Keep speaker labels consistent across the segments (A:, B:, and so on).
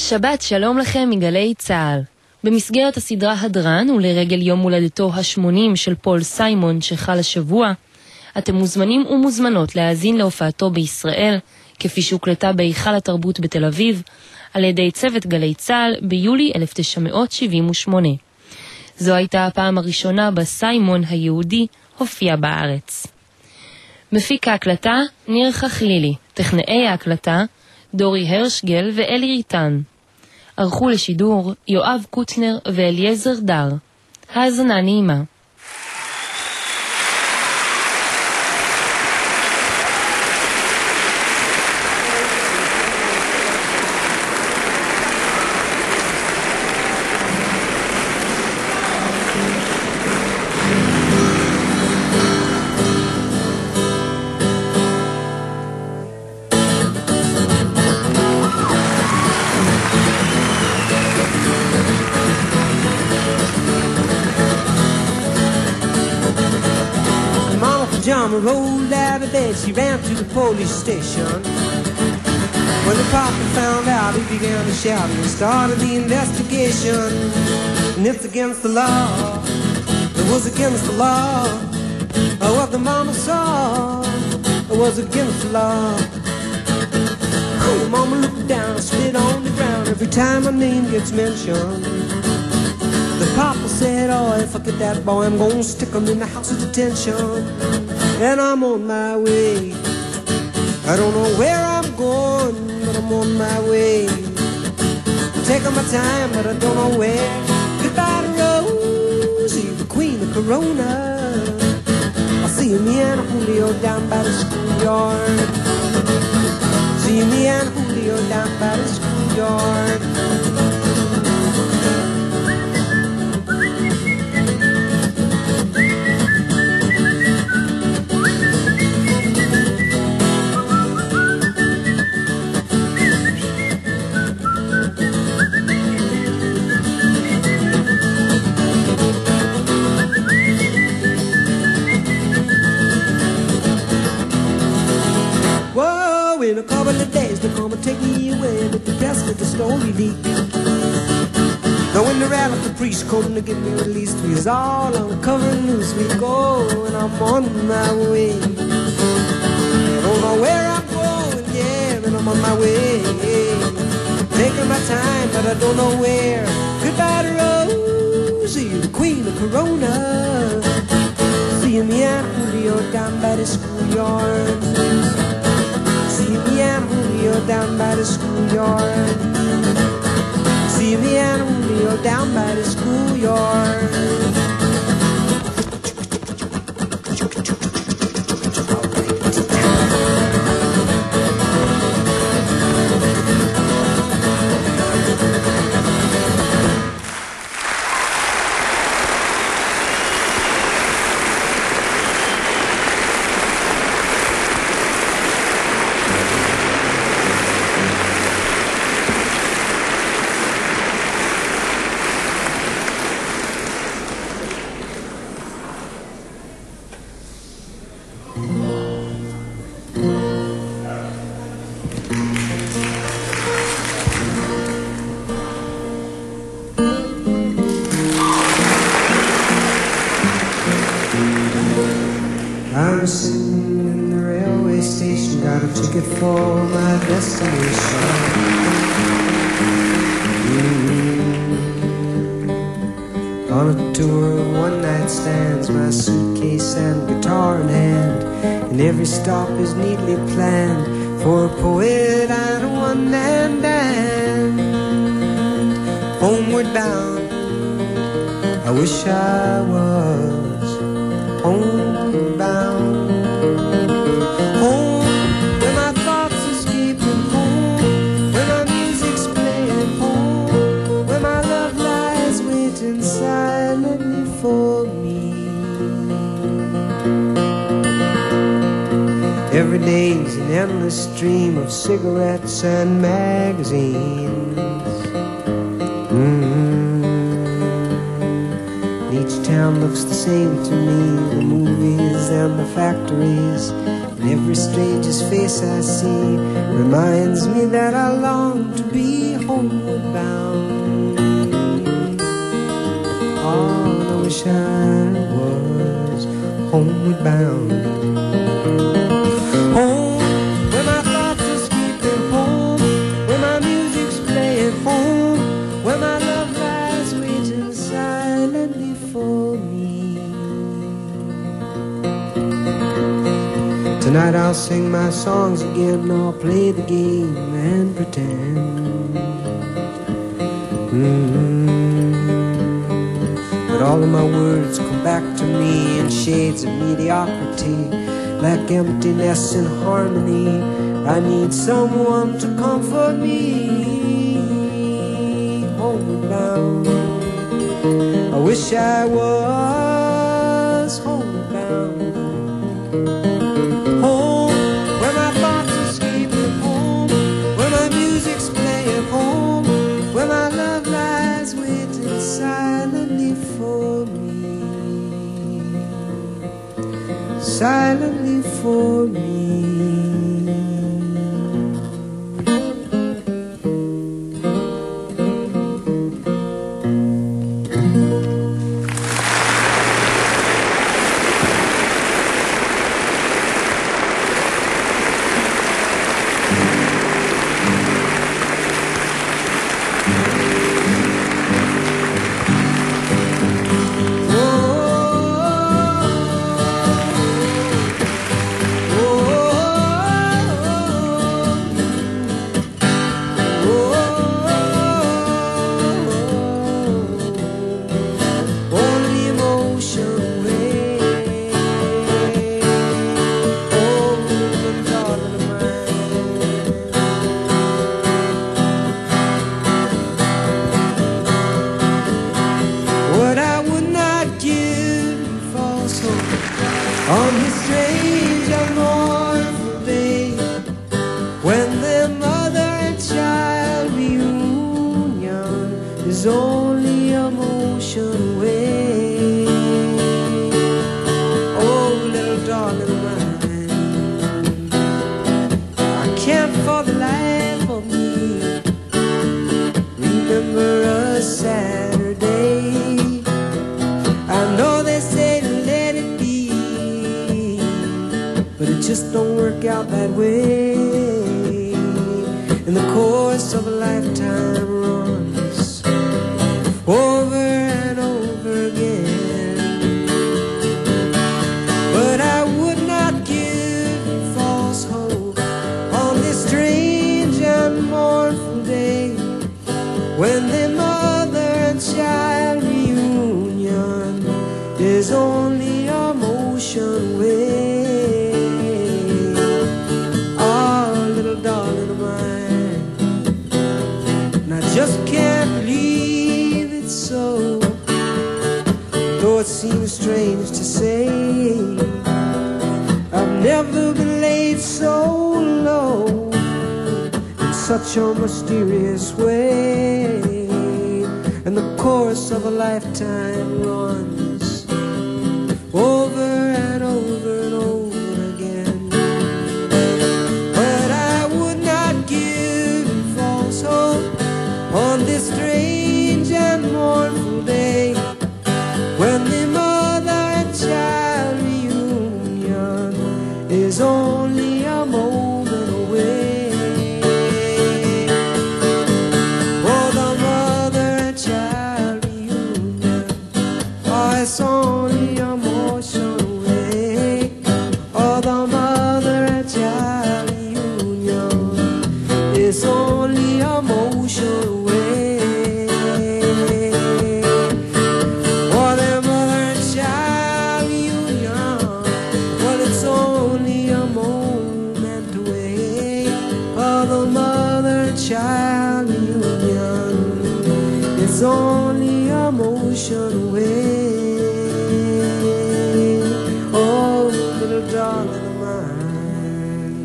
A: שבת שלום לכם מגלי צהל. במסגרת הסדרה הדרן ולרגל יום הולדתו ה-80 של פול סיימון שחל השבוע, אתם מוזמנים ומוזמנות להאזין להופעתו בישראל, כפי שהוקלטה בהיכל התרבות בתל אביב, על ידי צוות גלי צהל ביולי 1978. זו הייתה הפעם הראשונה בה סיימון היהודי הופיע בארץ. מפיק ההקלטה ניר חכלילי, טכנאי ההקלטה דורי הרשגל ואלי ריטן. ערכו לשידור יואב קוטנר ואליעזר דר. האזנה נעימה.
B: Rolled out of bed, she ran to the police station. When the papa found out, he began to shout and started the investigation. And it's against the law, it was against the law. What the mama saw, it was against the law. Oh, mama looked down, spit on the ground every time my name gets mentioned. The papa said, oh, if I get that boy, I'm gonna stick him in the house of detention. And I'm on my way. I don't know where I'm going, but I'm on my way. I'm taking my time, but I don't know where. Goodbye to Rosie, the queen of Corona. I'll see me and Julio down by the schoolyard. See me and Julio down by the schoolyard. In a couple of days they're gonna take me away with the rest of the story leak. Now when the rabbi, the priest, come to get me released, we's all uncovering loose. We go and I'm on my way. I don't know where I'm going, yeah, and I'm on my way. Taking my time, but I don't know where. Goodbye to Rosie, the queen of Corona. See me and Julio down by the schoolyard. See me and Julio down by the schoolyard. See me and Julio down by the schoolyard. I'm sitting in the railway station, got a ticket for my destination. On a tour of one-night stands, my suitcase and guitar in hand, and every stop is neatly planned for a poet and a one-man band. Homeward bound, I wish I was homeward bound. Home, where my thoughts escaping. Home, where my music's playing. Home, where my love lies waiting silently for me. Every day's an endless stream of cigarettes and magazines. Each town looks the same to me, the movies and the factories, and every stranger's face I see reminds me that I long to be home. homeward bound. Oh, I wish I was homeward bound. Home, where my thoughts are skipping home, where my music's playing home, where my love lies waiting silently for me. Tonight I'll sing my songs again, I'll play the game and pretend. But all of my words come back to me in shades of mediocrity, like emptiness in harmony. I need someone to comfort me. Homeward bound, I wish I was homeward bound. Home, where my thoughts are escaping home, where my music's playing home, where my love lies waiting silently for me, silently for me. On this strange and mournful day, when the mother and child reunion is only a motion away. Oh, little darling of mine, I can't for the life of me remember a Saturday. I know they say let it be, but it just don't work out that way. In the course of a lifetime runs over and over again. But I would not give false hope on this strange and mournful day, when the mother and child reunion is only a motion away. Just can't believe it's so, though it seems strange to say. I've never been laid so low in such a mysterious way. And the course of a lifetime runs over and over and over again. But I would not give false hope on this strange and mournful day, when the mother and child reunion is only a moment away. Oh, the mother and child reunion, oh, it's only a motion away. Oh, the mother and child reunion is only a motion away. Child reunion, it's only a motion away. Oh, little darling of mine.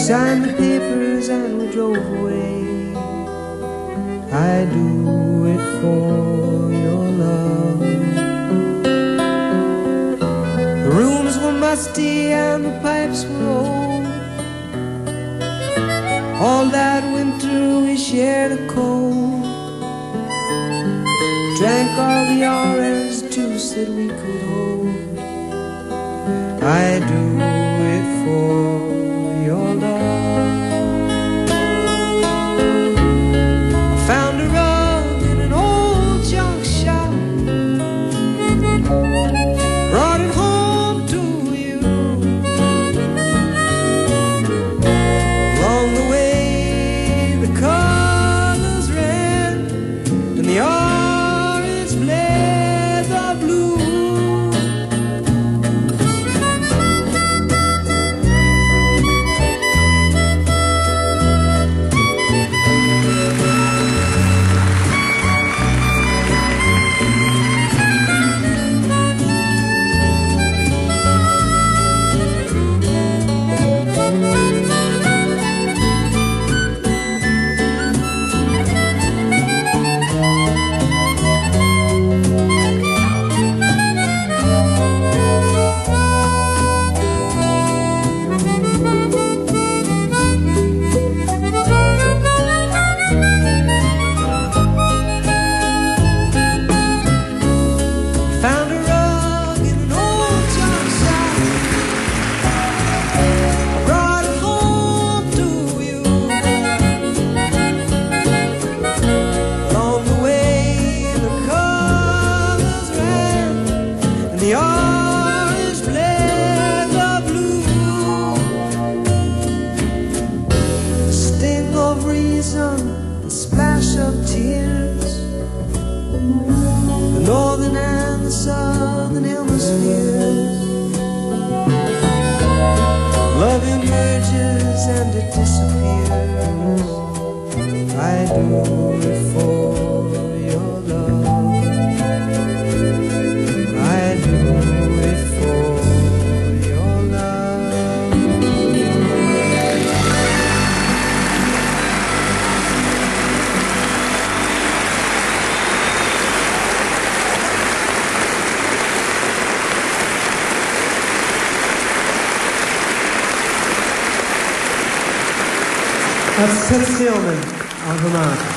B: signed the papers and we drove away. I do it for your love. The rooms were musty and the pipes were old. All that winter we shared a cold. Drank all the orange juice that we could hold. I do it for your love. I found a rug in an old junk shop, brought it home to you. Along the way the colors ran and the orange blaze of blue. That's Ted Steelman on harmonica.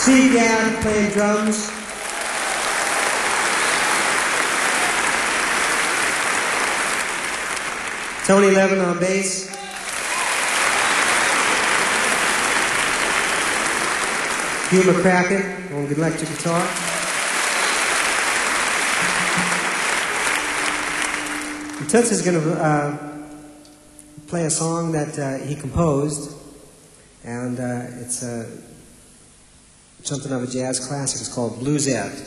B: Steve Gadd playing drums. Tony Levin on bass. Hugh McCracken on electric guitar. And Toots is going to play a song that he composed, and it's something of a jazz classic. It's called Bluesette.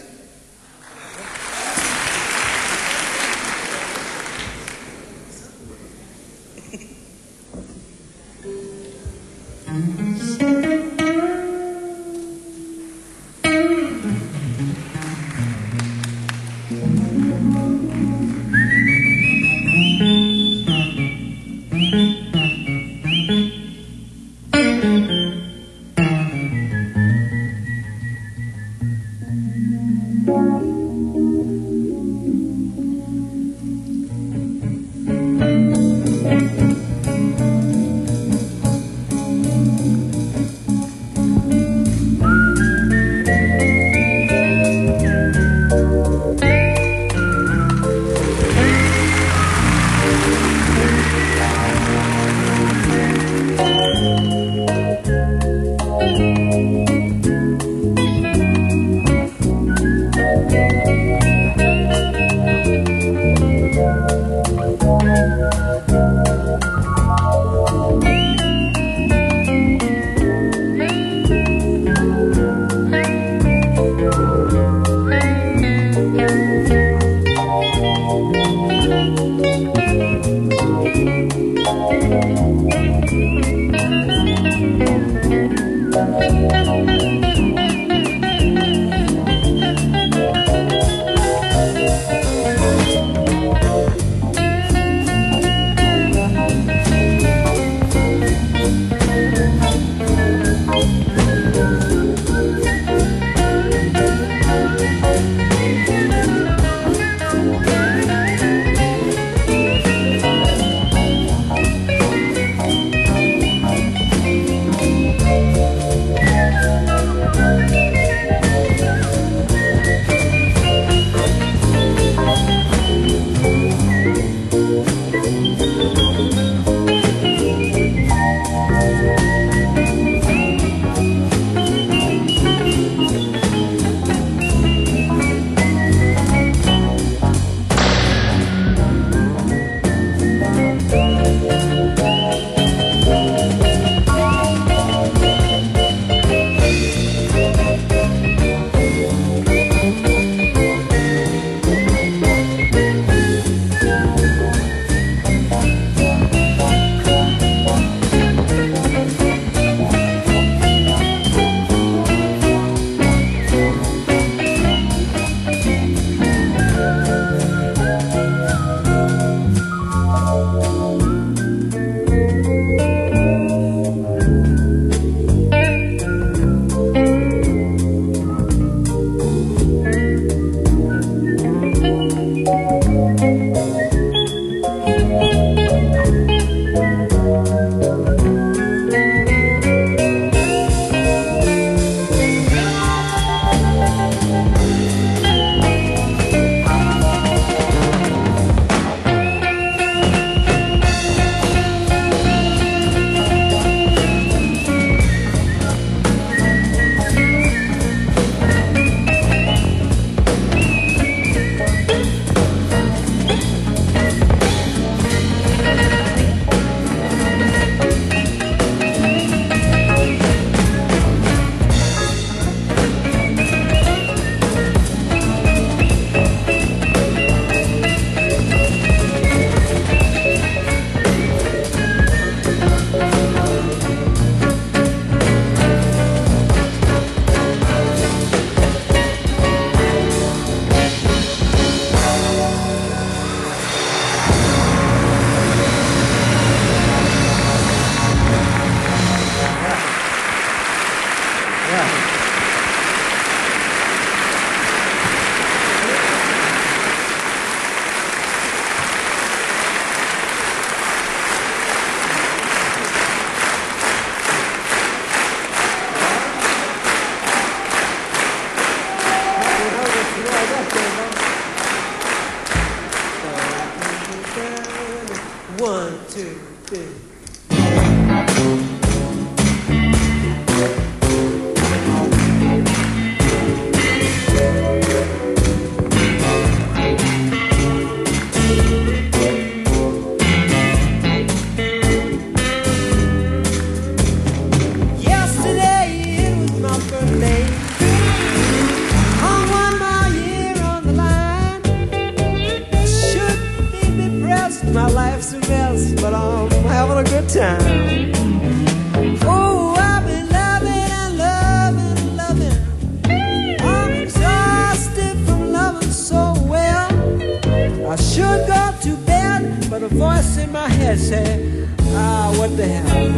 B: say, ah, what the hell?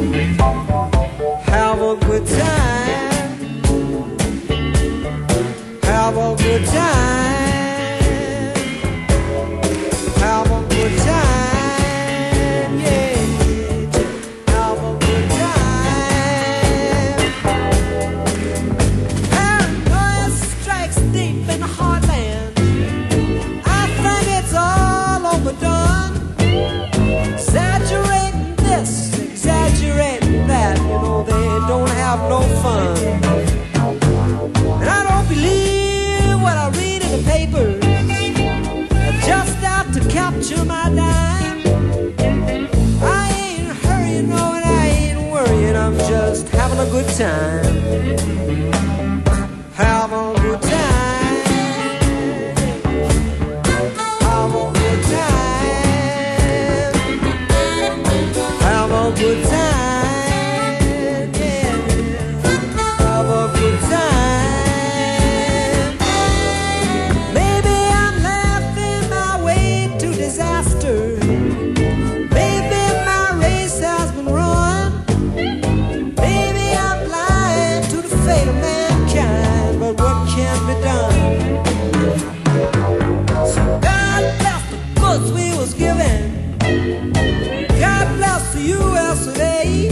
B: Have a good time. Have a good time. Have a good time. Yeah. Have a good time. Paranoia strikes deep in the heartland. I think it's all overdone. Exaggerating this, exaggerating that. You know, they don't have no fun. And I don't believe what I read in the papers. They're just out to capture my dime. I ain't hurrying, no, and I ain't worrying. I'm just having a good time. Have a good time. Have a good time. Have a good time. Yeah. Have a good time. Maybe I'm laughing my way to disaster. Maybe my race has been run. Maybe I'm blind to the fate of mankind. But what can be done? So God bless the goods we was given. God bless the USA.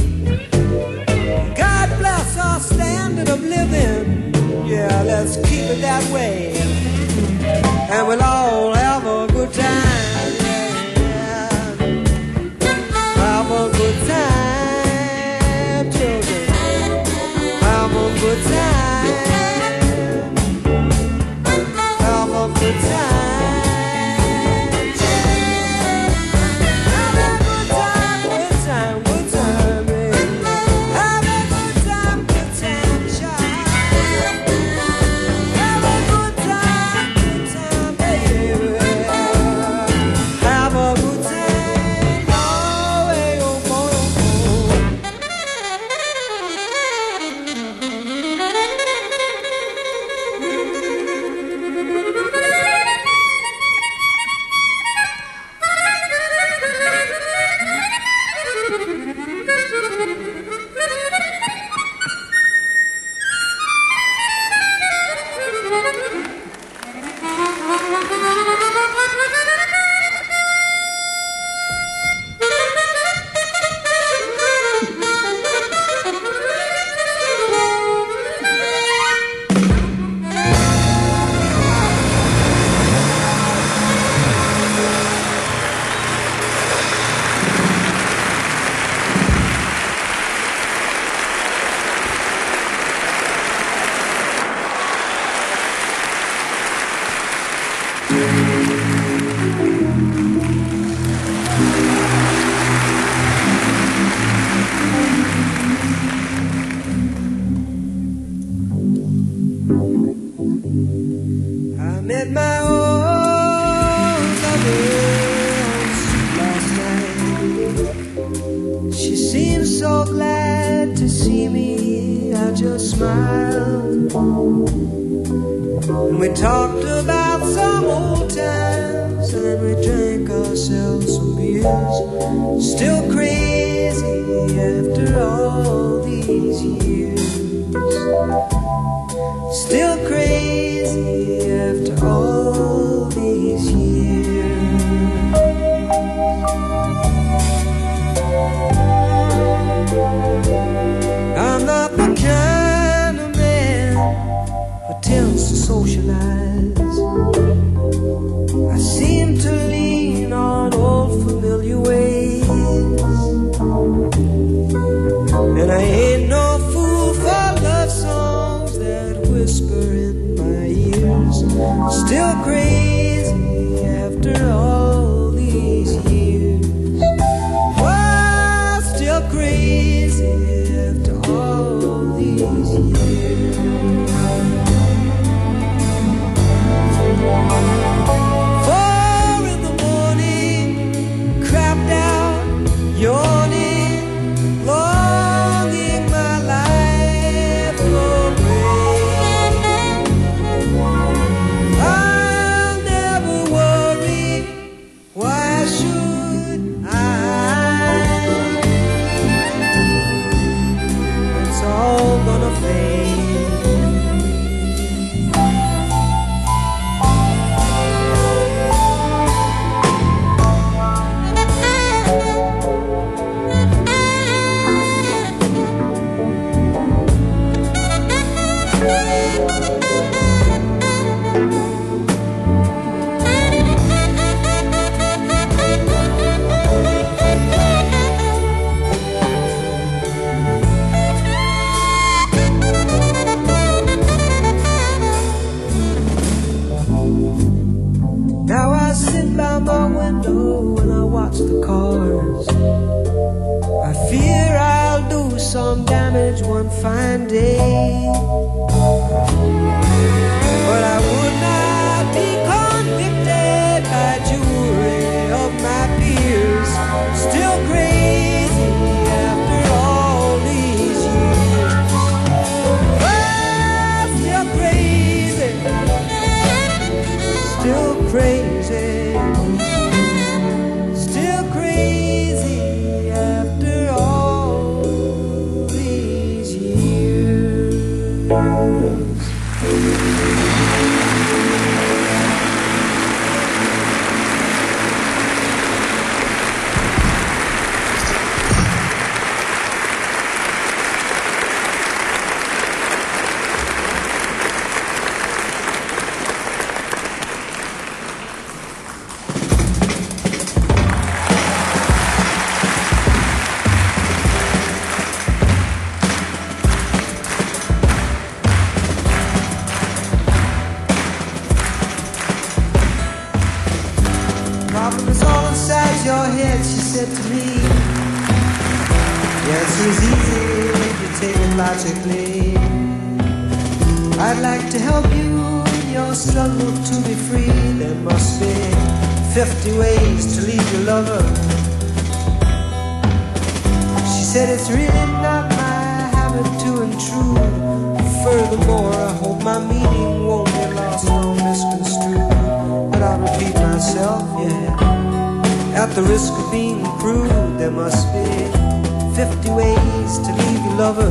B: God bless our standard of living. Yeah, let's keep it that way. And we'll all have a good time. Yeah. Have a good time, children. Have a good time. Have a good time. Have a good time, good time, good time, baby. Have a good time, child. Have a good time, baby. Have a good time, oh, hey, oh, boy, I met my old lover last night. She seemed so glad to see me. I just smiled. And we talked about some old times, and we drank ourselves some beers. Still crazy after all these years. Still crazy after all these years. I'm not the kind of man who tends to socialize. I seem to lean on old familiar ways. And I ain't no fool for love songs that whisper in my ears. Still crazy after all these years. Oh, still crazy after all these years. 4 in the morning, crapped out, yawning, longing my life away. I'm fade. Now I sit by my window and I watch the cars. I fear I'll do some damage one fine day, but I would not be convicted by jury of my peers. Still crazy after all these years. Well, still crazy. Still crazy, still crazy after all these years. Problem is all inside your head, she said to me. The answer is easy if you take it logically. I'd like to help you in your struggle to be free. There must be 50 ways to leave your lover. She said it's really not my habit to intrude. Furthermore, I hope my meaning won't get lost or misconstrued. But I'll repeat myself, yeah. At the risk of being crude, there must be 50 ways to leave your lover.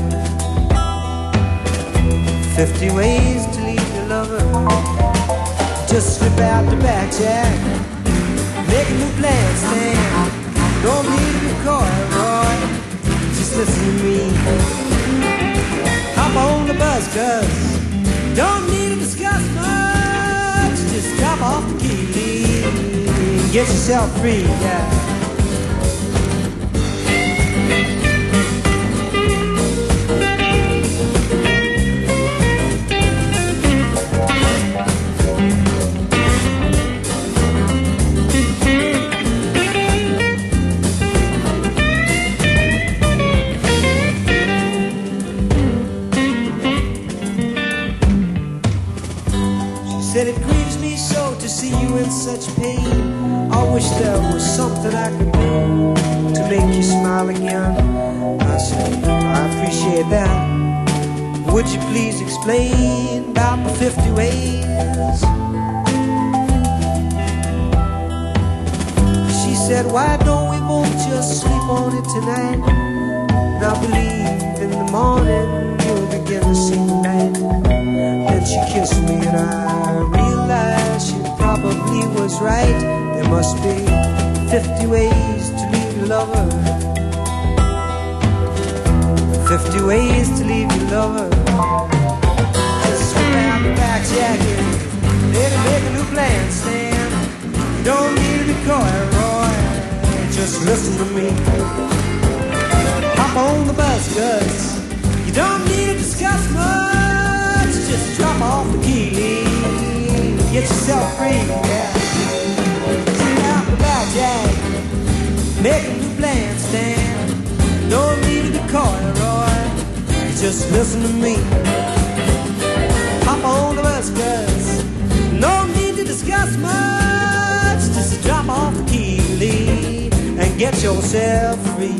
B: 50 ways to leave your lover. Just slip out the back, Jack. Make a new plan, Stan. Don't need to be coy, Roy. Just listen to me. Hop on the bus, cuz don't need to discuss much. Just drop off the key, get yourself free, yeah. Said it grieves me so to see you in such pain. I wish there was something I could do to make you smile again. I said, I appreciate that. Would you please explain about the 50 ways? She said, why don't we both just sleep on it tonight? And I believe in the morning you'll begin to see the night. Then she kissed me and I realized she probably was right. There must be 50 ways to leave your lover. 50 ways to leave your lover. Just slip out the back jacket, let her make a new plan, Stan. You don't need to be coy, Roy. Just listen to me. Hop on the bus, cuz you don't need to discuss much. Just drop off the key, get yourself free, yeah. Sit out the back, Jack. Make a new plan, Stan. Don't need to be coy, Roy. Just listen to me. Hop on the bus, cuz no need to discuss much. Just drop off the key and get yourself free.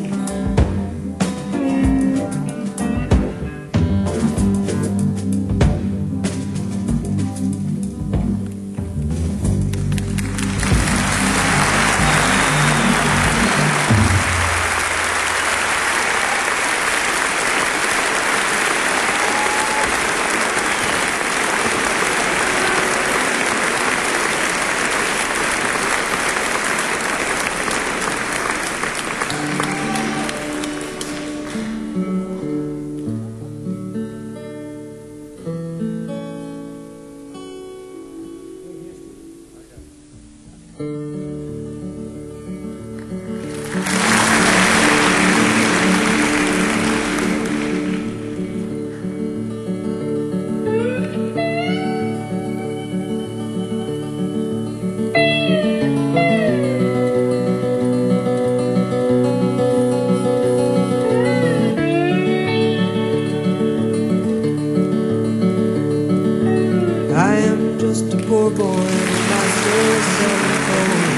B: poor boy and my soul selling cold.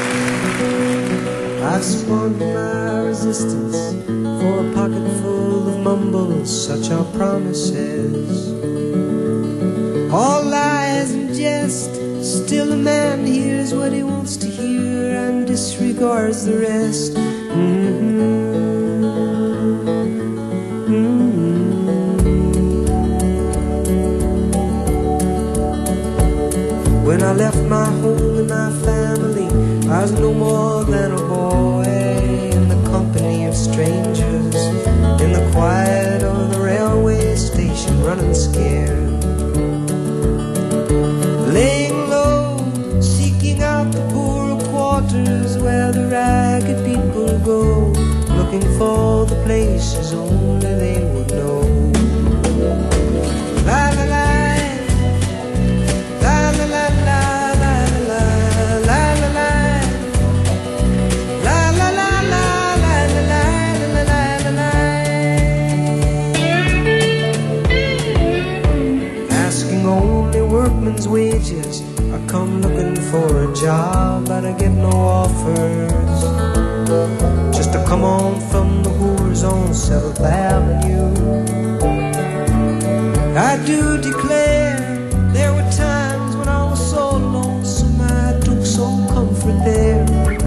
B: I've spun my resistance for a pocket full of mumbles, such are promises. All lies and jest, still a man hears what he wants to hear and disregards the rest. When I left my home and my family, I was no more than a boy in the company of strangers, in the quiet of the railway station, running scared, laying low, seeking out the poorer quarters where the ragged people go, looking for the places only they would know. La la la. Workman's wages, I come looking for a job, but I get no offers. Just to come on from the whores on 7th Avenue. I do declare there were times when I was so lonesome I took some comfort there.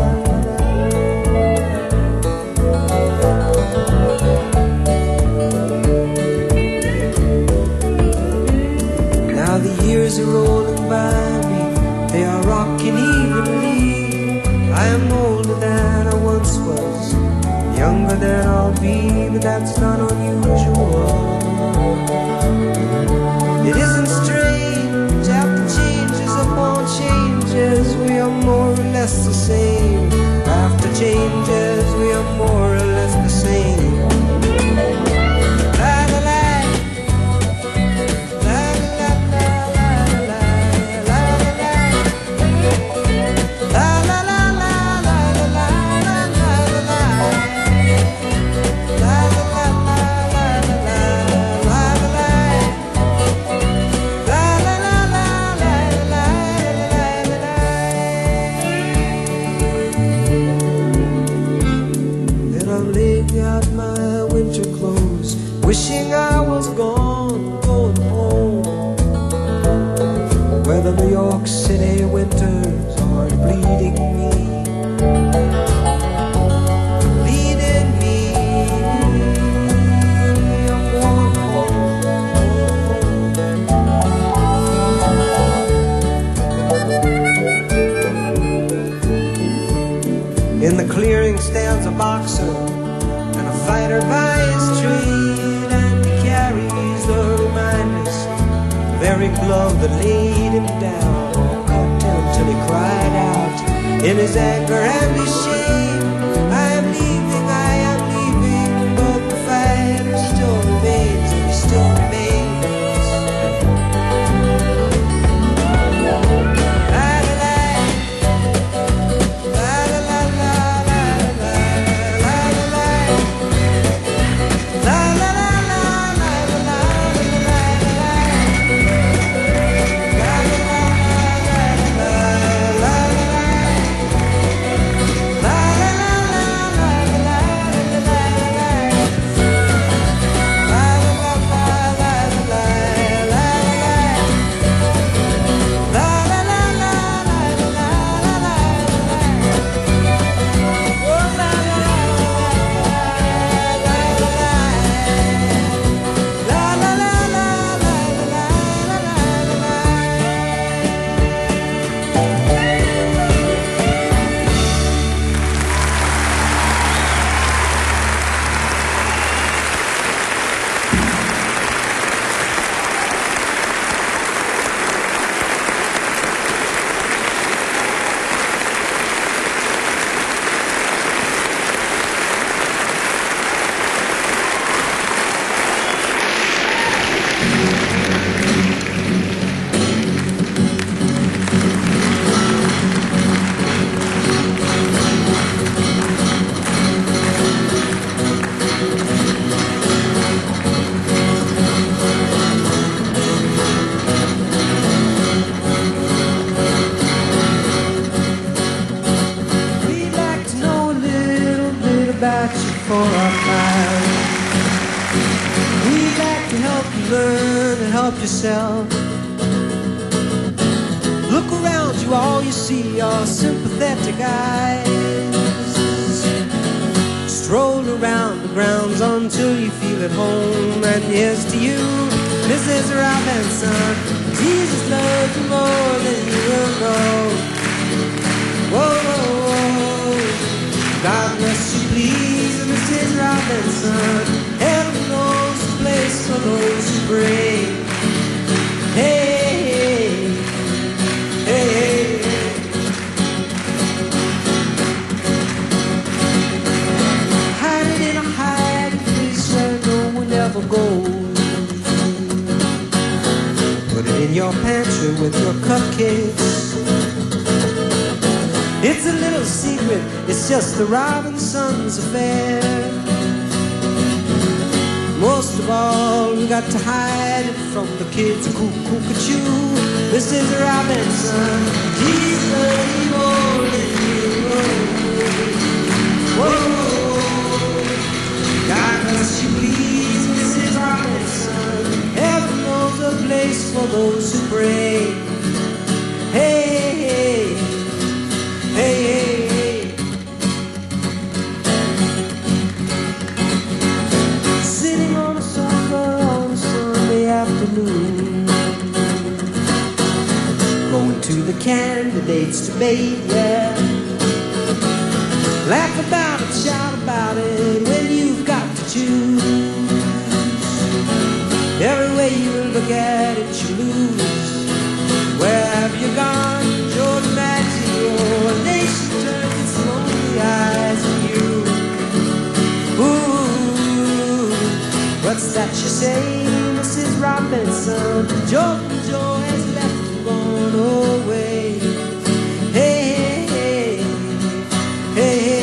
B: Now the years are rolling by me, they are rocking evenly. I am older than I once was, younger than I'll be, but that's not unusual. It isn't strange, after changes upon changes, we are more or less the same. After changes, we are more or less the same. Wishing I was gone, going home, where the New York City winters are bleeding me, bleeding me. I'm going home. In the clearing stands a boxer and a fighter by his tree. Very glove that laid him down, cut him till he cried out in his anger and his shame. I am leaving, but the fighter still remains, he still remains. La learn and help yourself. Look around you, all you see are sympathetic eyes. Stroll around the grounds until you feel at home. And here's to you, Mrs. Robinson, Jesus loves you more than you will know. Whoa, whoa, whoa. God bless you, please, Mrs. Robinson. Heaven knows the place for those who pray. Hey, hey, hey. Hide it in a hiding place where no one ever goes. Put it in your pantry with your cupcakes. It's a little secret, it's just the Robinsons' affair. Most of all, we got to hide it from the kids. Cuckoo-cuckoo, Mrs. Robinson, he's the evil in you. Whoa, God bless you, please, Mrs. Robinson. Heaven knows a place for those who pray. Hey, hey, hey, hey, hey. Sitting on a sofa on a Sunday afternoon, going to the candidates' debate, yeah. Laugh about it, shout about it when you've got to choose. Every way you look at it, you lose. Where have you gone, George Maggio? A nation turns its lonely eyes on you. Ooh, what's that you say, Mrs. Robinson? Joe has left and gone away. Hey, hey, hey, hey, hey.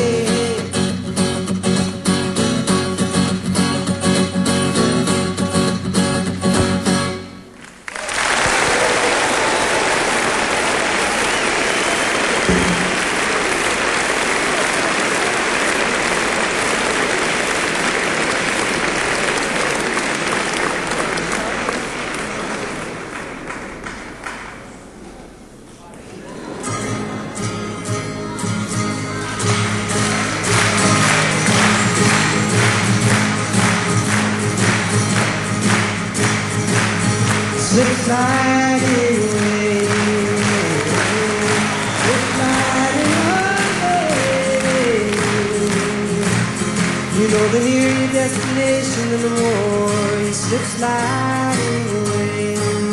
B: Slip sliding away, slip sliding away. You know the nearer your destination, and the more you slip sliding away.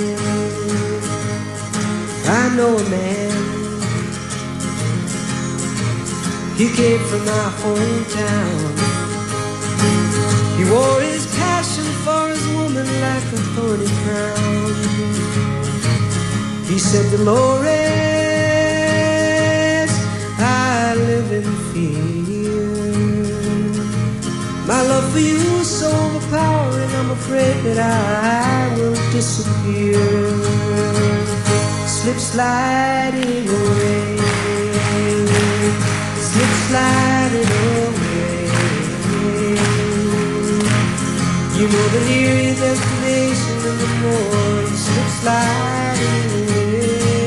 B: I know a man, he came from my hometown. He wore his passion for his woman like a thorny crown. He said, Dolores, I live in fear. My love for you is so overpowering, I'm afraid that I will disappear. Slip sliding away, slip sliding away. You know the nearer your destination, and the more you slip sliding away.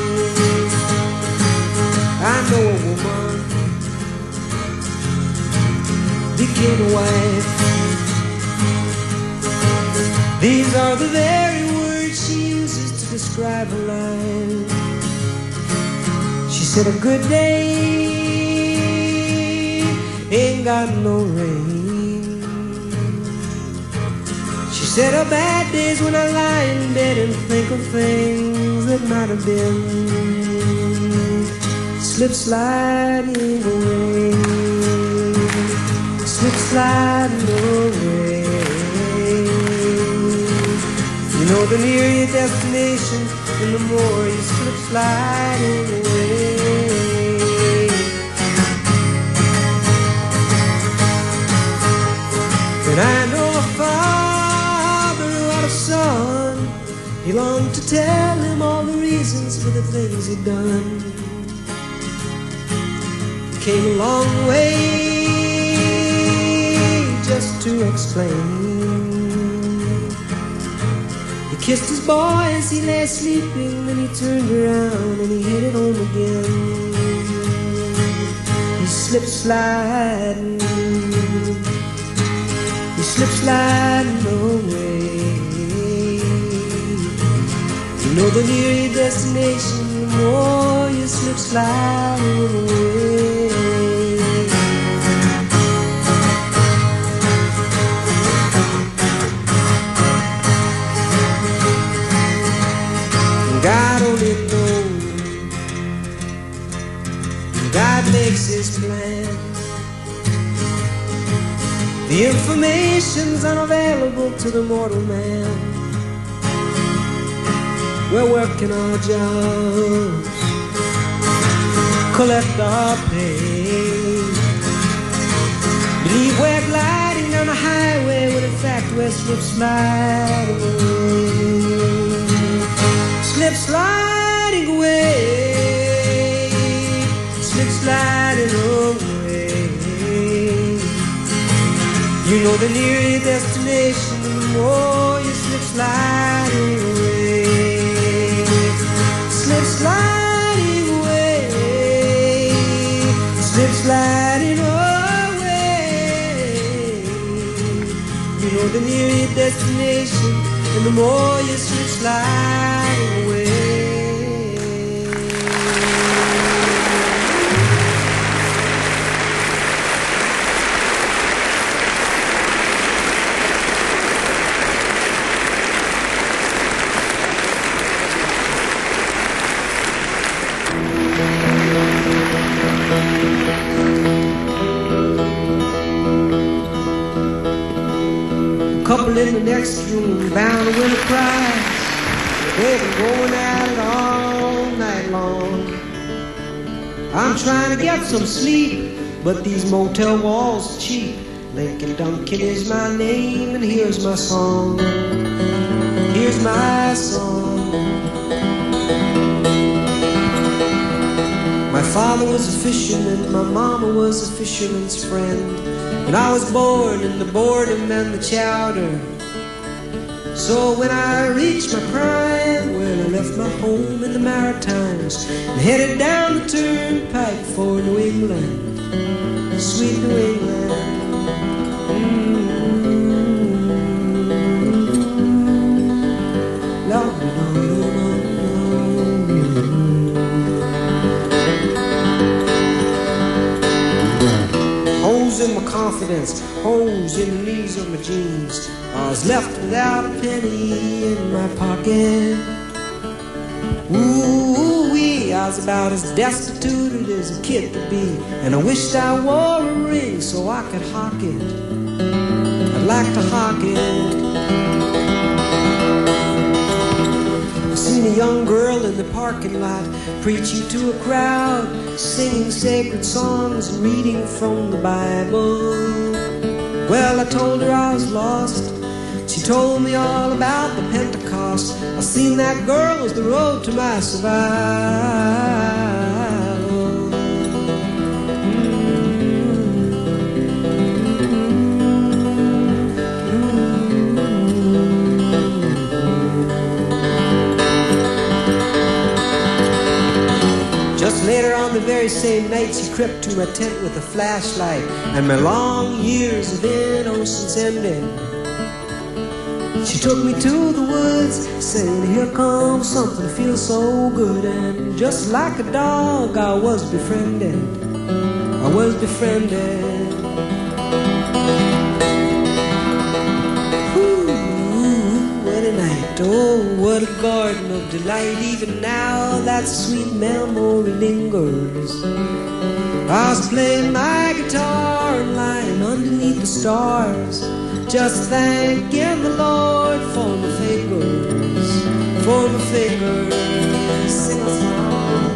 B: I know a woman became a wife. These are the very words she uses to describe her life. She said a good day ain't got no rain. She said her bad days when I lie in bed and think of things that might have been. Slip sliding away, slip sliding away. You know the nearer your destination, and the more you slip sliding away. And I know a father who had a son. He longed to tell him all the reasons for the things he'd done. Came a long way just to explain Kissed his boy as he lay sleeping, then he turned around and he headed home again. He slipped sliding, he slipped sliding away. You know the nearer your destination, the more you slip sliding away. God only knows, God makes his plan. The information's unavailable to the mortal man. We're working our jobs, collect our pay, believe we're gliding down the highway when in fact we're slip sliding away. Slip sliding away, slip sliding away. You know the nearer your destination, the more you slip sliding away. Slip sliding away, slip sliding away. You know the nearer your destination, and the more you slip sliding away. A couple in the next room bound to win a prize. They've been going at it all night long. I'm trying to get some sleep, but these motel walls are cheap. Lincoln Duncan is my name, and here's my song. Here's my song. My father was a fisherman, my mama was a fisherman's friend, and I was born in the boredom and the chowder. So when I reached my prime, well, I left my home in the Maritimes and headed down the turnpike for New England, sweet New England. Holes in my confidence, holes in the knees of my jeans. I was left without a penny in my pocket. Ooh-wee, I was about as destitute as a kid could be, and I wished I wore a ring so I could hawk it. I'd like to hawk it. I seen a young girl in the parking lot preaching to a crowd, singing sacred songs and reading from the Bible. Well, I told her I was lost. She told me all about the Pentecost. I seen that girl was the road to my survival. Just later on the very same night, she crept to my tent with a flashlight, and my long years of innocence ended. She took me to the woods, saying, here comes something that feels so good. And just like a dog, I was befriended. I was befriended. Ooh, what a night, oh, what a garden of delight. Even now, that sweet memory lingers. I was playing my guitar and lying underneath the stars, just thanking the Lord for my fingers, for my fingers. Sing a song.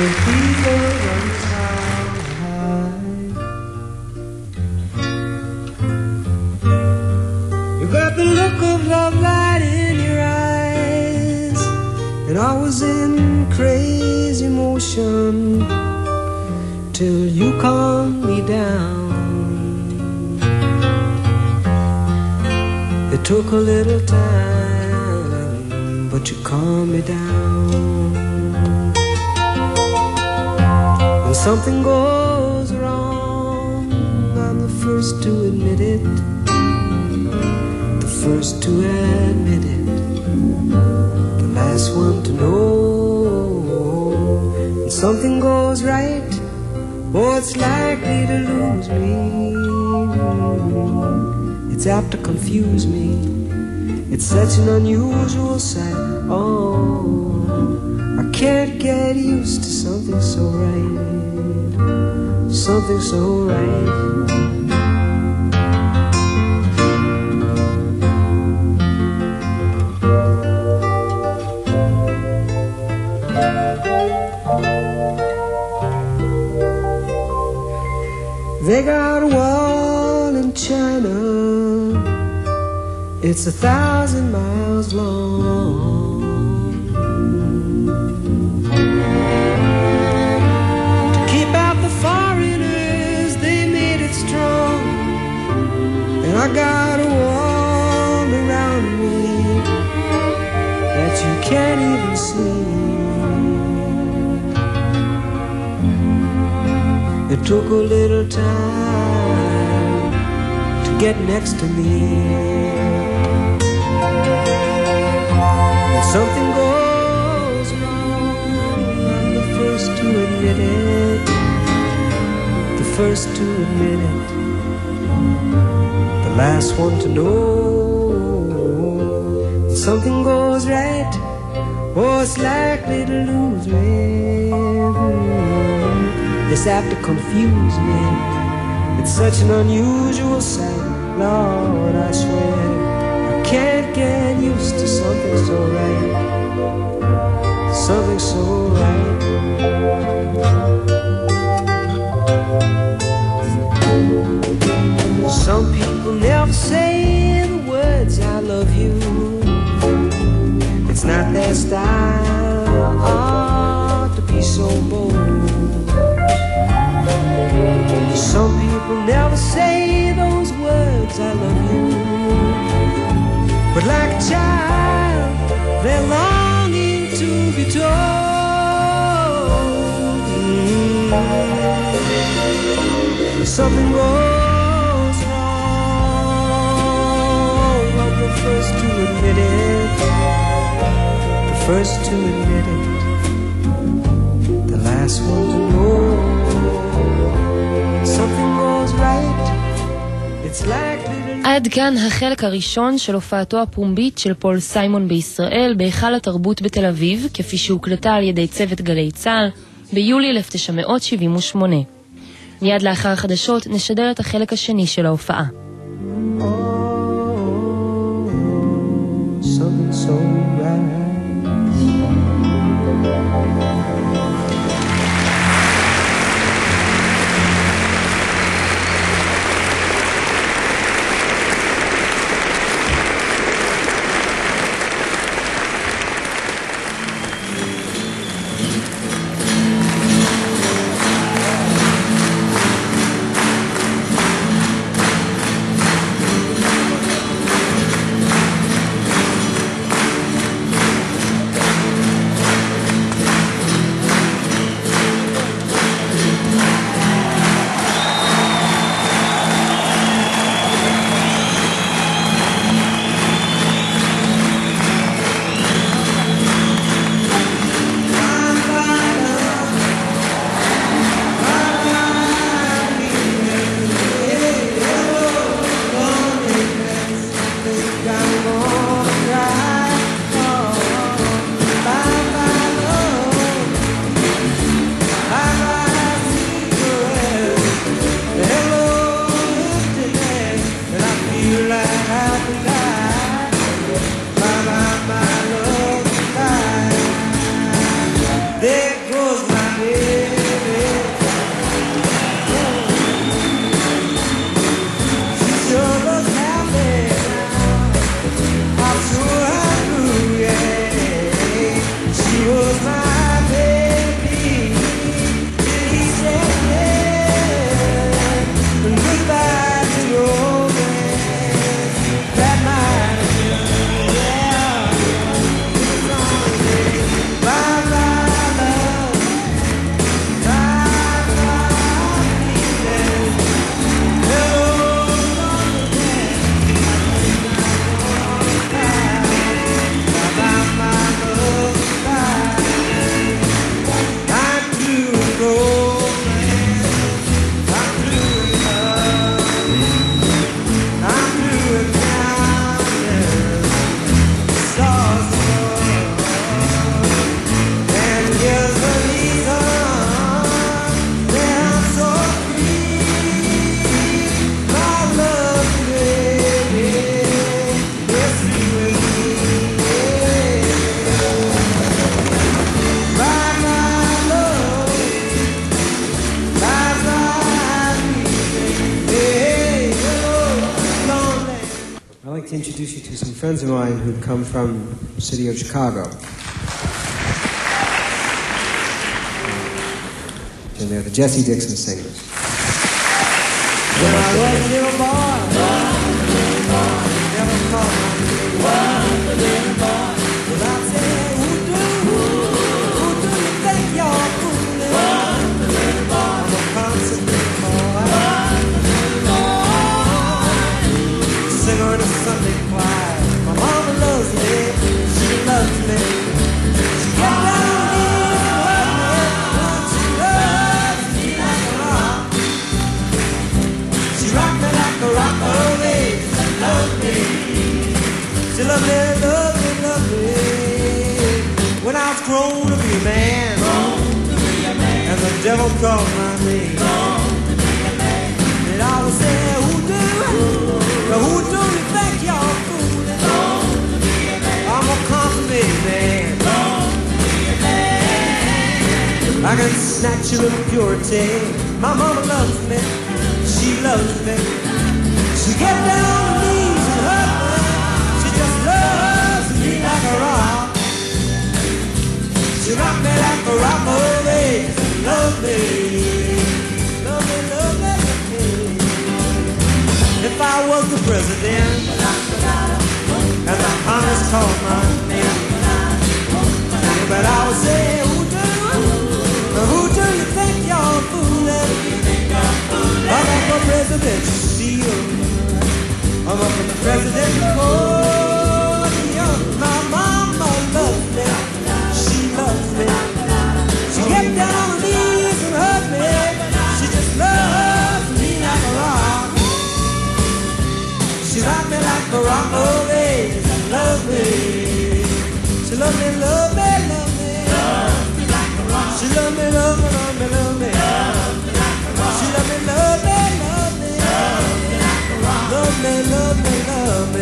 B: when people run high. You got the look of love light in your eyes, and I was in crazy motion till you calmed me down. It took a little time, but you calmed me down. When something goes wrong, I'm the first to admit it, the first to admit it, the last one to know. When something goes right, oh, it's likely to lose me. It's apt to confuse me. It's such an unusual sight. Oh, I can't get used to something so right, something so right. They got a wall in China, it's 1,000 miles long. To keep out the foreigners, they made it strong. And I got a wall around me that you can't even see. It took a little time to get next to me. When something goes wrong, I'm the first to admit it, the first to admit it, the last one to know. When something goes right, oh, it's likely to lose me. It's apt to confuse me. It's such an unusual sight. Lord, I swear I can't get used to something so right, something so right. Some people never say the words I love you. It's not their style to be so bold. Some people never say those words I love you, but like a child they're longing to be told. Something goes wrong, I'm the first to admit it, the first to admit it, the last one to know.
A: עד כאן החלק הראשון של הופעתו הפומבית של פול סיימון בישראל בהיכל התרבות בתל אביב, כפי שהוקלטה על ידי צוות גלי צה"ל ביולי 1978. מיד לאחר החדשות נשדר את החלק השני של ההופעה.
B: to introduce you to some friends of mine who've come from the city of Chicago. And they're the Jesse Dixon Singers. When I was a little boy, never called my name. Was a little boy. Well, I'd say, who do you think you're fooling? Was a little boy. I'm a concert little boy. Was a little boy. Singer in a Sunday choir. My mama loves me. She loves me. She got down on me and hurt me. She loves me like a rock. She rocked me like a rock, oh baby. She loved me. She loved me, loved me, loved me. When I was grown to be a man, and the devil called my name, and I would say, who do you think you're fooling? I'm a consummated man. I can snatch you in purity. My mama loves me. She loves me. She gets down on her knees and hurt me. She just loves me like a rock. She rocked me like a rock, oh baby. Love me. Love me, love me, love me. If I was the president and the Congress called my name, but I would say, who do you think you're fooling? I'm up a presidential seal. I'm up in the presidential podium. My mama loves me. She loves me. She gets down on her knees and hurt me. She just loves me like a rock. She rocked me like a rock, oh baby. She loves me. She loves me, love me, love me. She love me, love me, love me, love me. She love me, love me, love me. Love me, love me, love me.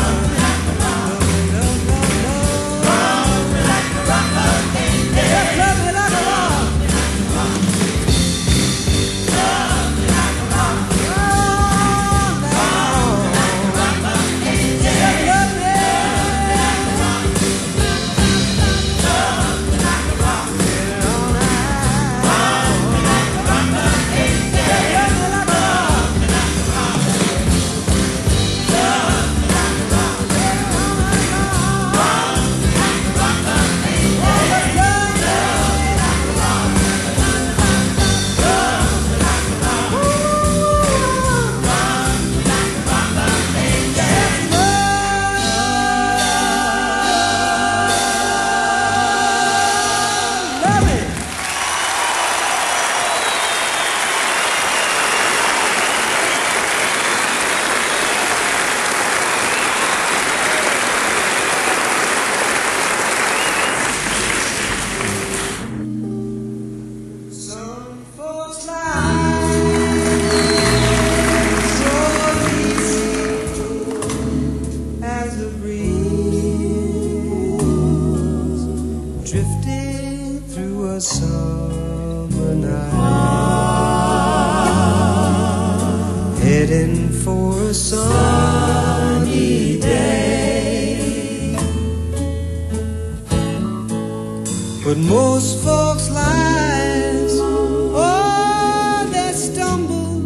B: But most folks' lives, oh, they stumble,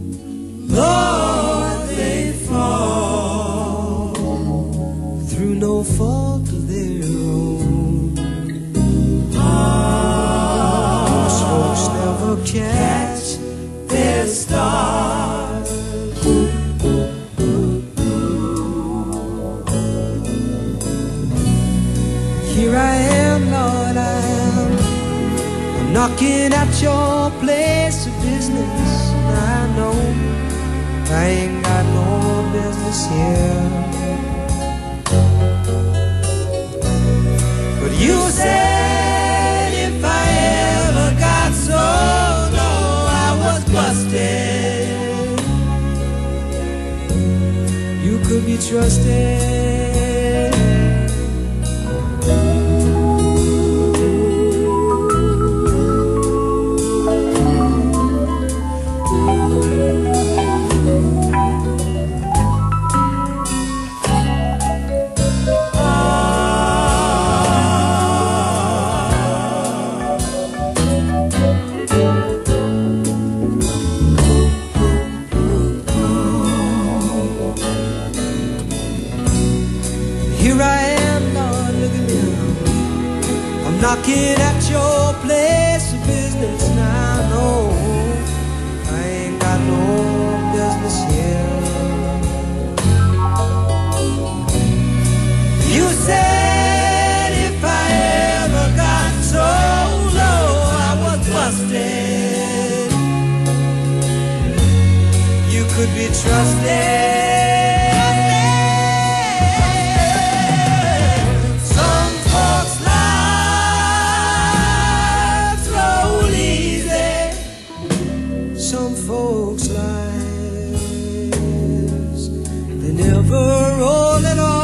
B: Lord, they fall through no fault of their own. Most folks never catch their start. Here I am, Lord, I'm knocking at your place of business. I know I ain't got no business here, but you said if I ever got so low I was busted, you could be trusted. trusted. You could be trusted. Some folks' lives roll easy. Some folks' lives, they never roll at all.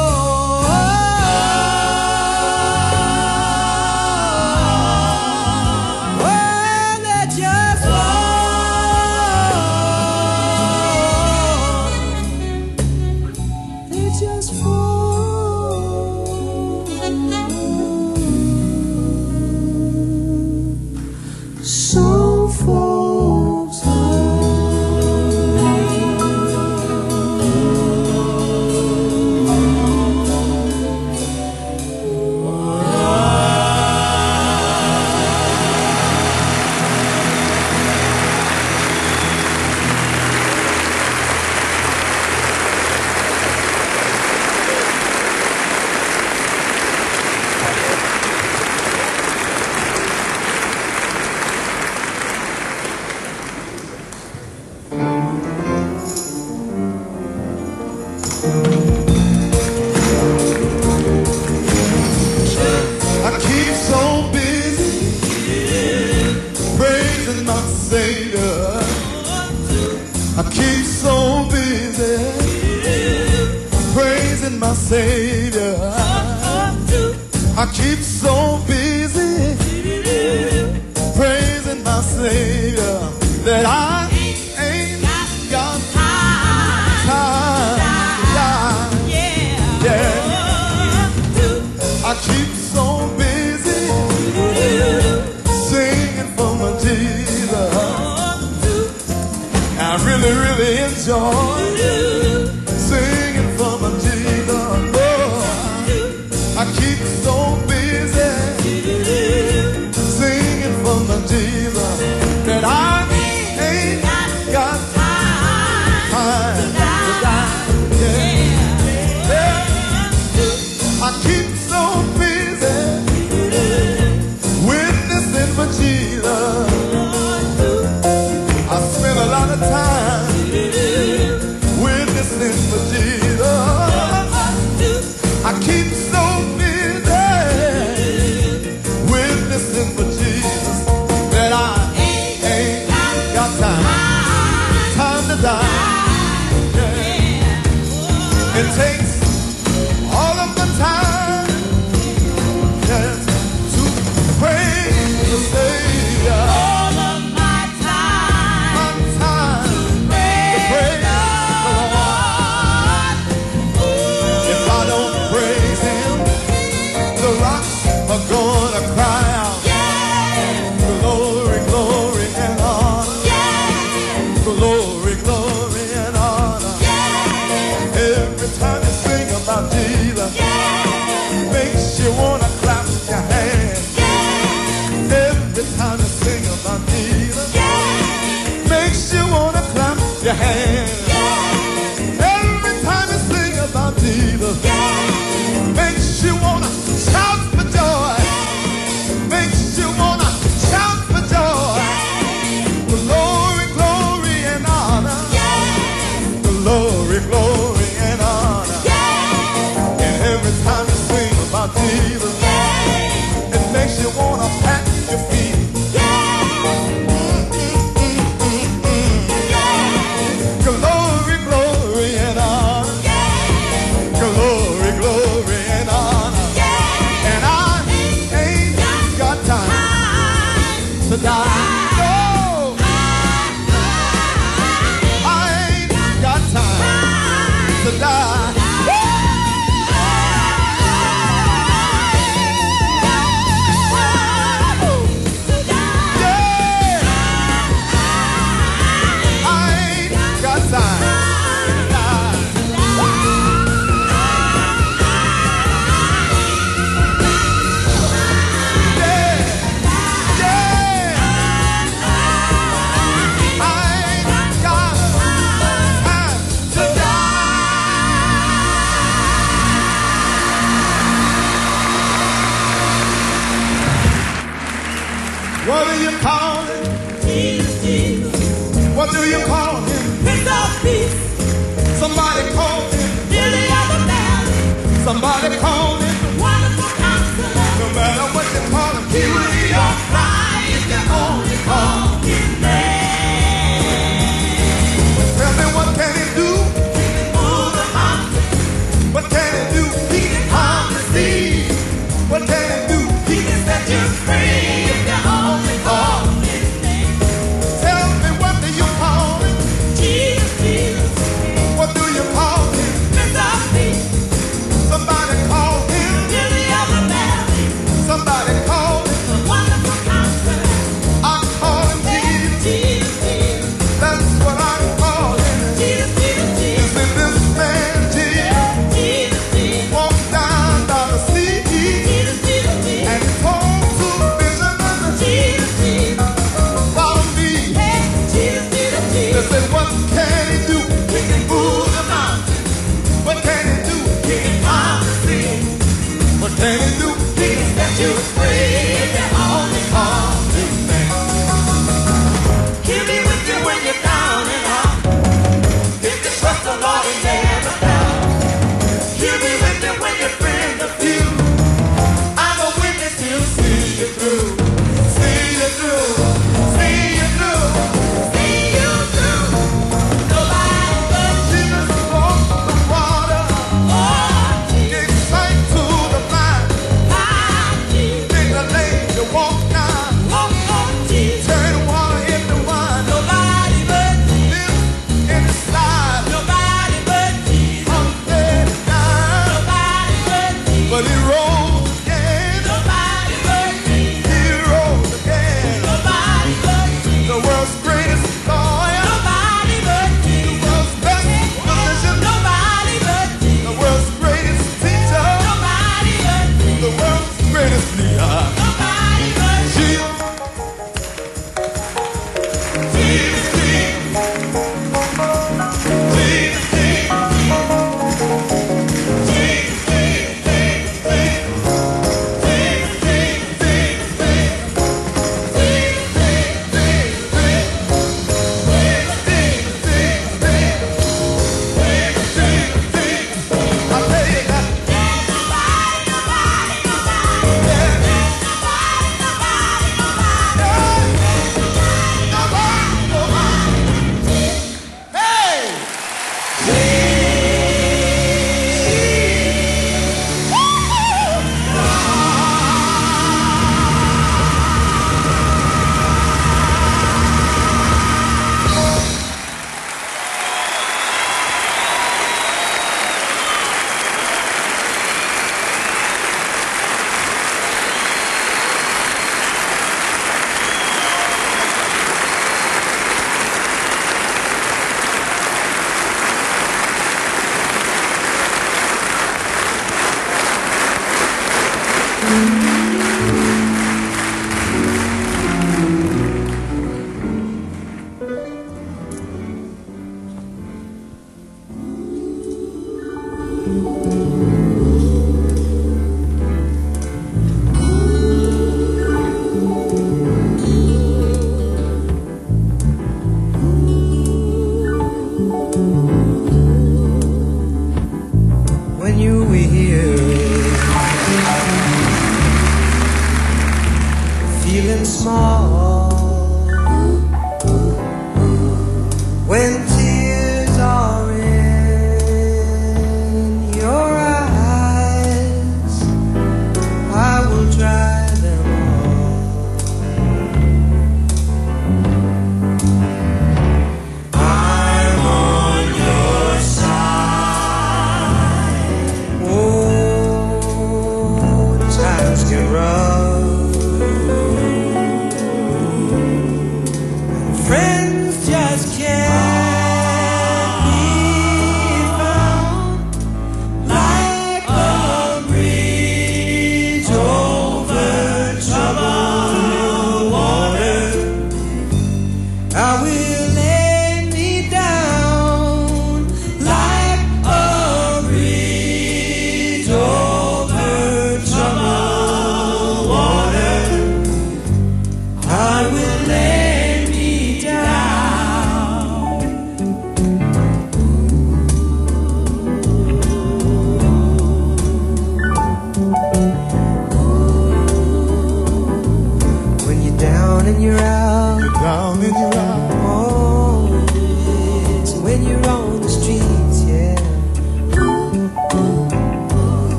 C: I keep so busy praising my Savior that I ain't got time to die. Yeah. I keep so busy singing for my Jesus. I really, really enjoy singing for my Jesus. I keep so busy singing for my Jesus that I ain't got time to die. Yeah. Yeah. I keep so busy witnessing for Jesus. I spend a lot of time witnessing for Jesus. I keep so witnessing for Jesus that I ain't got time to die. Yeah. It takes all of the time, yes, to praise the Savior. call him? Jesus, Jesus. What do you call him? Prince of Peace. Somebody call him Lily of the Valley. Somebody call him Wonderful Counselor. No matter what you call him, he will hear your cry if you only call his name. Tell me, what can he do? He can move the mountain. What can he do? He can calm the sea. What can he do? He can set you free if you only call his name. Tell me, what do you call him? Jesus, Jesus. What do you call him? Prince of Peace. Somebody call him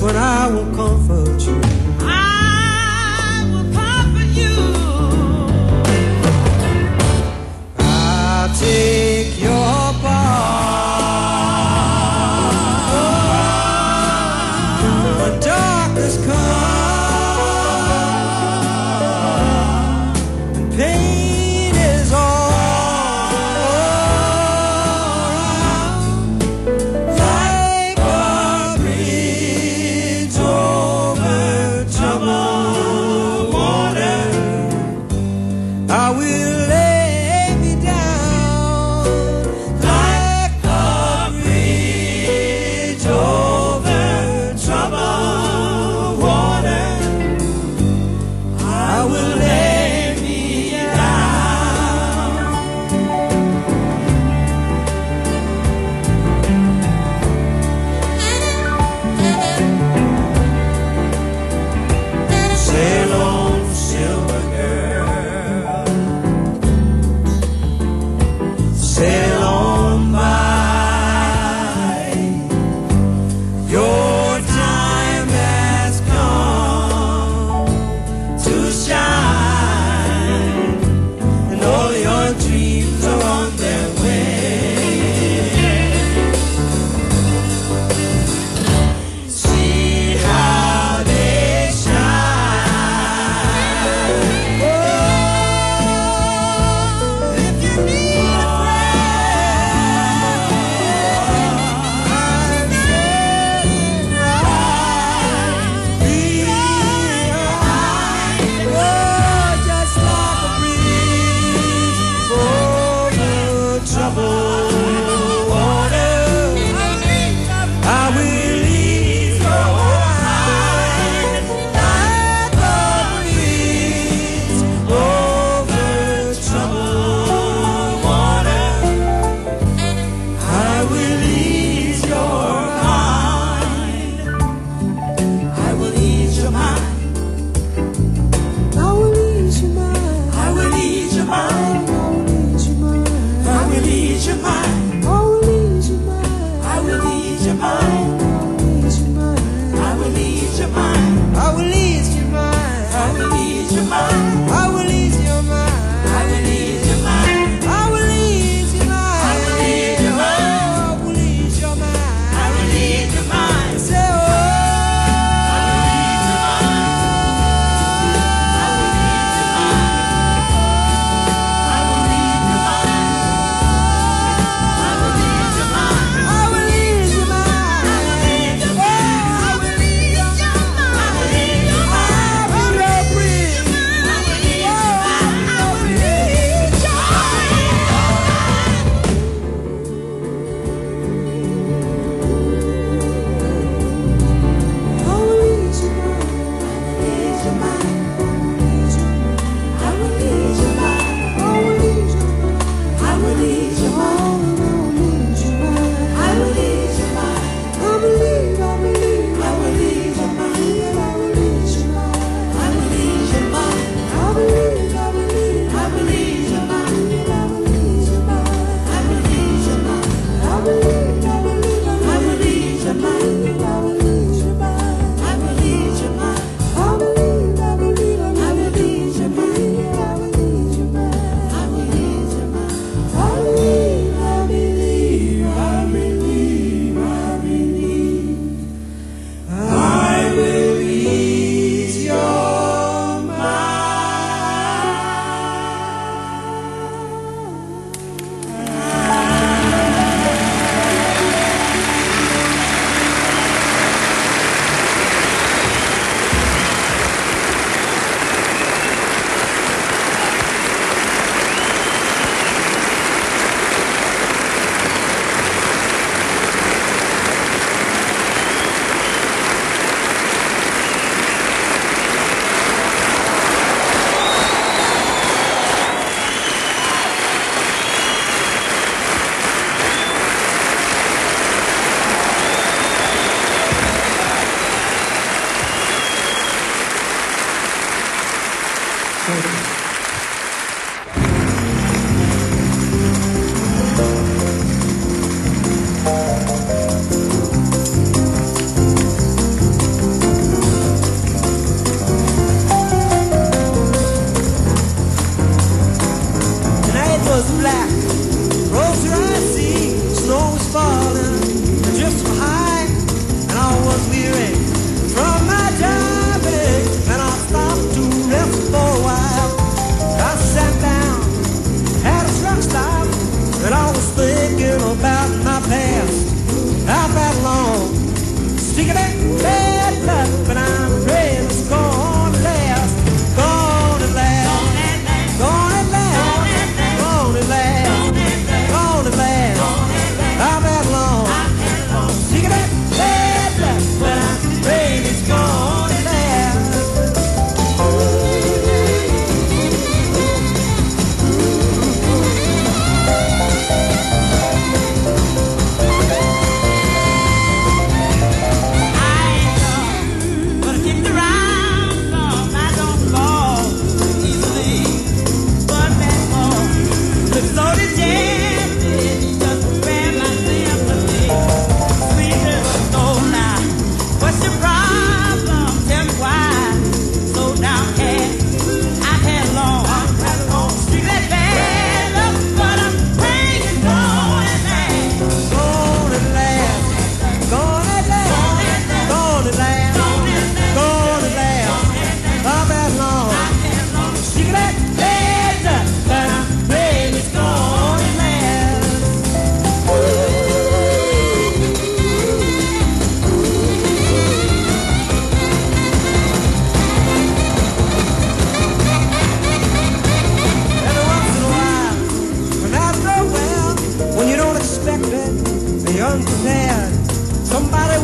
B: when I will comfort you.
C: I will comfort you.
B: I'll take your part when darkness comes and pain is all around, like a bridge over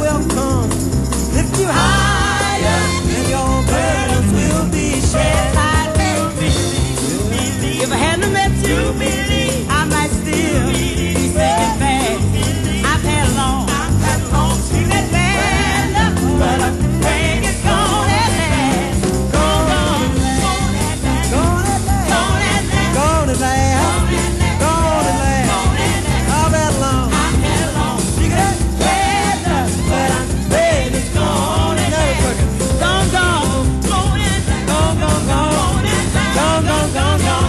B: will come, lift you higher, and your burdens will be shared. I do believe. If I hadn't met you, I might still be singing bad. I've had a long singing bad, but I'm praying it's gone at last. Gone at last. Gone at last. Gone at last. Gone at last. I've had a long singing bad, but I'm praying it's gone at last. Gone, gone. Gone, gone, gone. Gone, gone, gone, gone.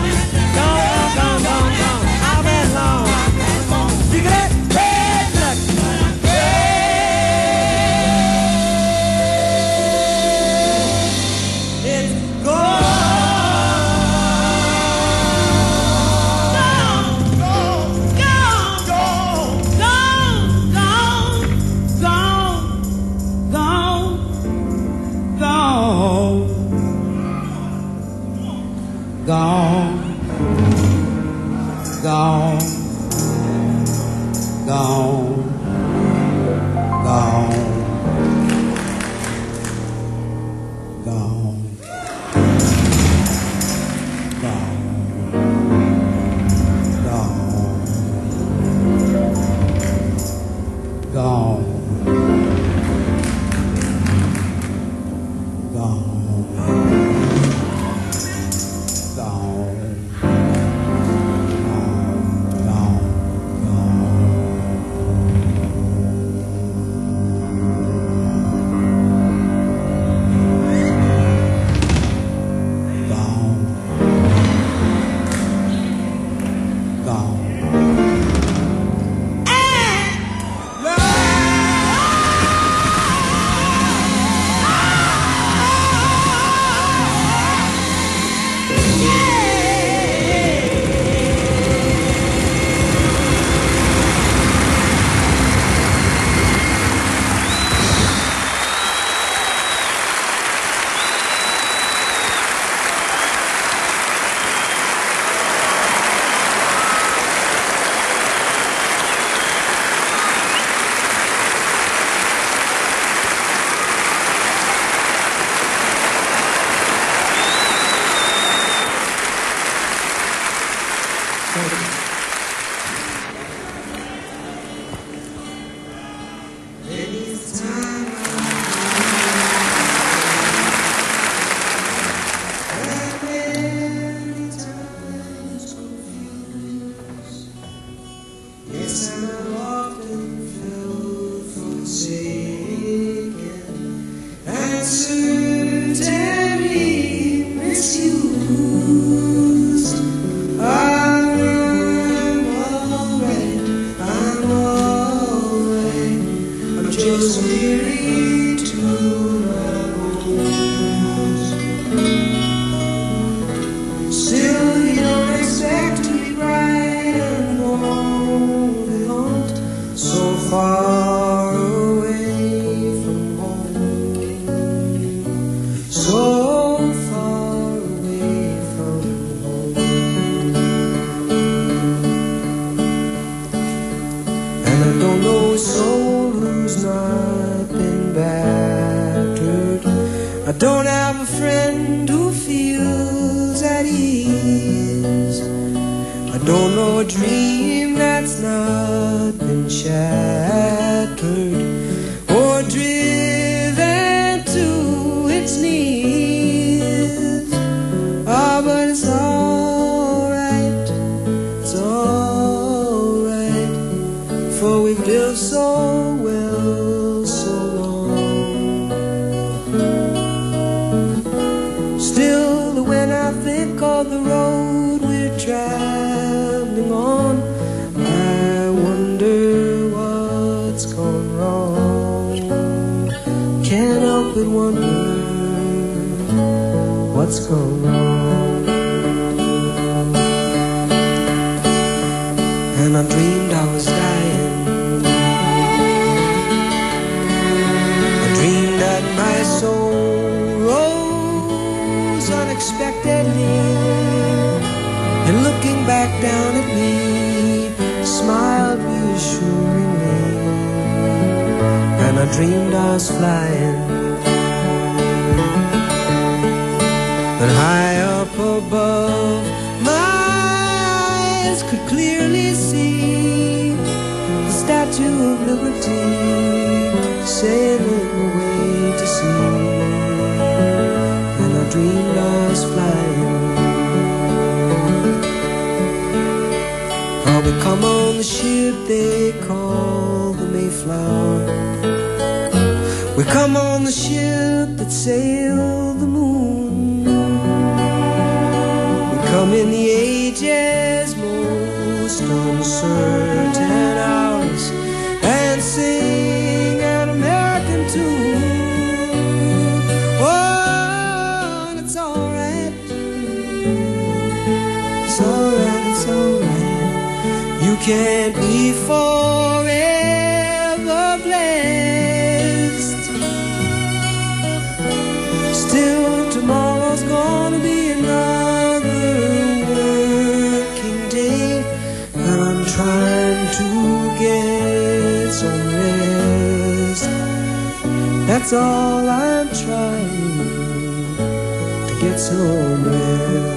B: dreamed I was flying, and high up above my eyes could clearly see the Statue of Liberty sailing away to sea. And I dreamed I was flying. Oh, we come on the ship they call the Mayflower. We come on the ship that sailed the moon. We come in the age's most uncertain hours and sing an American tune. Oh, and it's alright. It's alright, it's alright. You can't be forever blessed. Still, tomorrow's gonna be another working day, and I'm trying to get some rest. That's all I'm trying, to get some rest.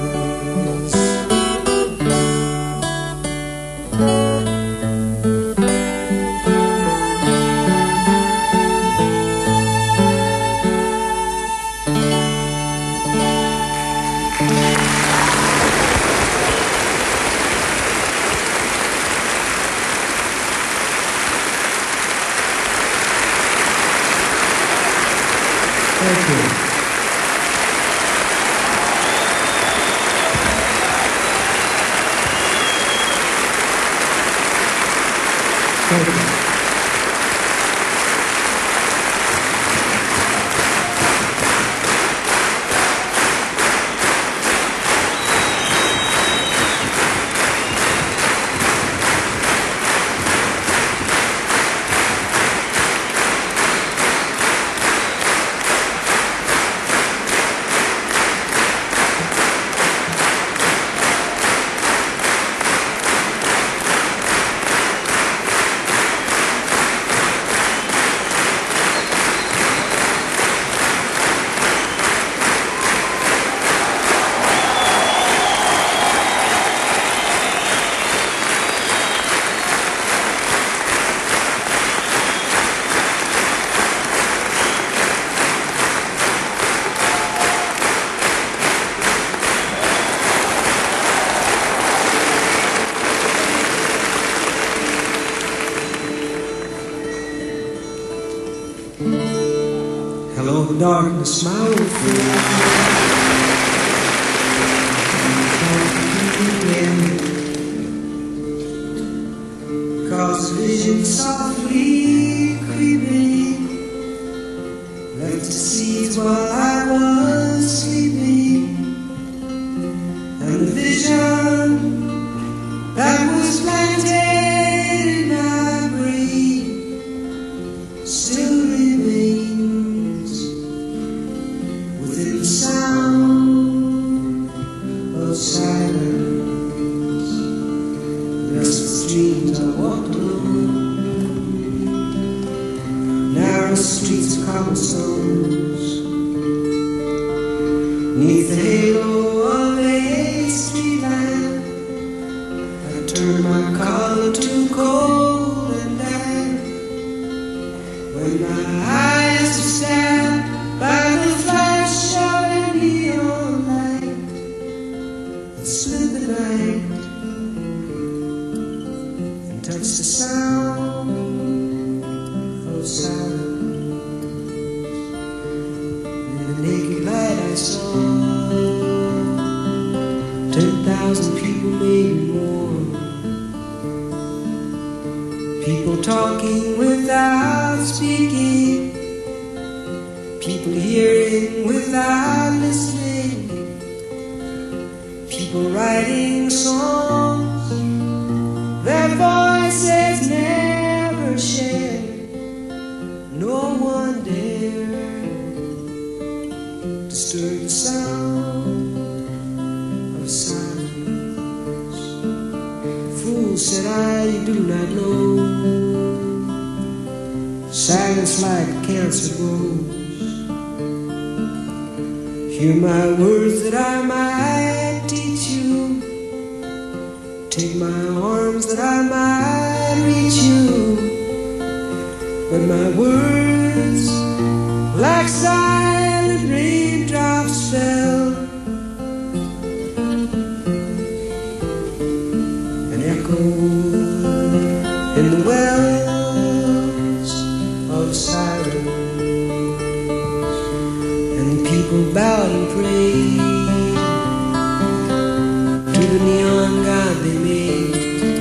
B: Thank you. Thank you. Hello, darkness, my old friend. Cause vision softly creeping left the seeds while I was sleeping, and the vision that was planted in my brain still remains within the sound of silence. The restless dreams I walked alone, narrow streets of cobblestones, neath the halo of a street lamp. I turned my collar too cold and damp when my eyes were stabbed by the flash of a neon light that slid the night and touched the sound of silence. In the naked light I saw 10,000 people, maybe more. People talking without speaking, people hearing without listening, people writing songs their voices never shared. No one dared disturb the sound of silence. Fool, said I, you do not know. Silence silence like a cancer grows. Hear my words that I might teach you. Take my arms that I might reach you. But my words, like silent raindrops, fell and echoed in the wells of silence. And people bowed and prayed to the neon god they made.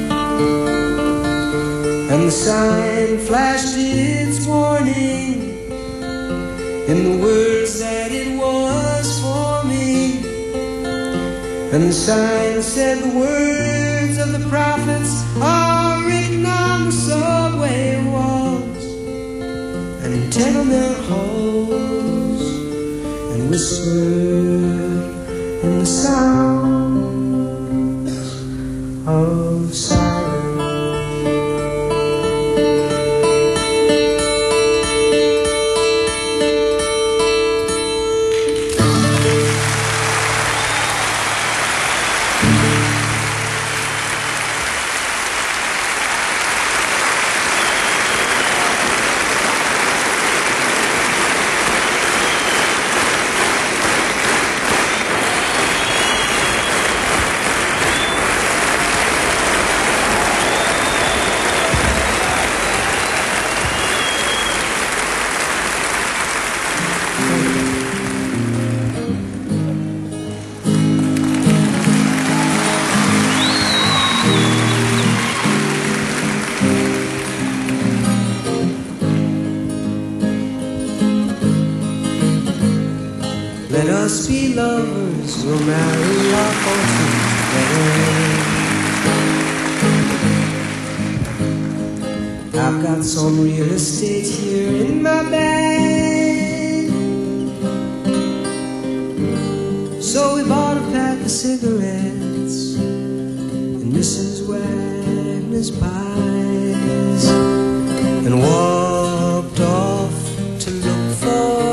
B: And the sign flashed its warning in the words that it was forming. And the sign said the words of the prophets are written on the subway walls and in tenement halls, and whispered in the sounds of silence. Let us be lovers, we'll marry our fortunes together. I've got some real estate here in my bag, so we bought a pack of cigarettes and Mrs. Wagner's pies and walked off to look for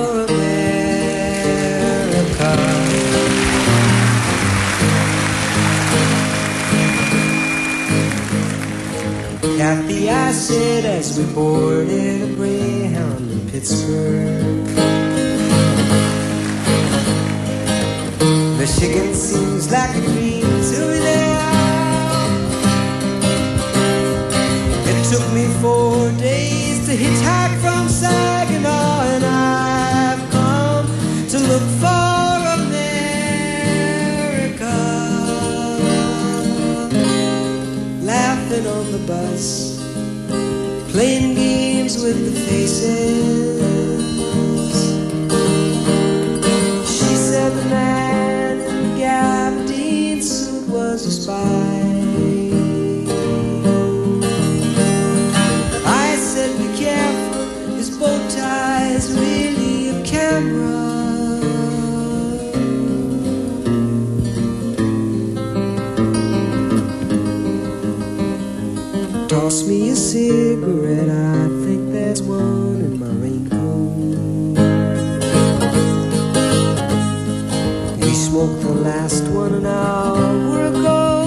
B: Kathy, I said as we boarded a Greyhound in Pittsburgh, Michigan seems like a dream to me now. It took me 4 days to hitchhike from Saginaw, and I've come to look for America. Laughing on the bus, playing games with the faces. She said the man in the gabardine suit was a spy. I said be careful, his bow tie is really a camera. Toss me a cigarette, I think there's one in my raincoat. We smoked the last one an hour ago.